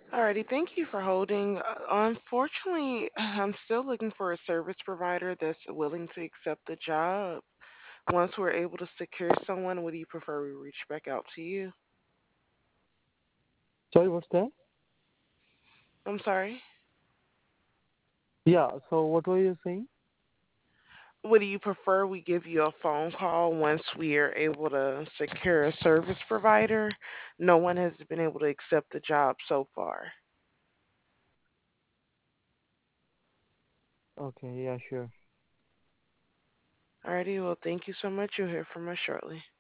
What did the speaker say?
Alrighty, thank you for holding. Unfortunately, I'm still looking for a service provider that's willing to accept the job. Once we're able to secure someone, would you prefer we reach back out to you? Sorry, what's that? I'm sorry. Yeah, so what were you saying? Would you prefer we give you a phone call once we are able to secure a service provider? No one has been able to accept the job so far. Okay, yeah, sure. Alrighty, well, thank you so much. You'll hear from us shortly.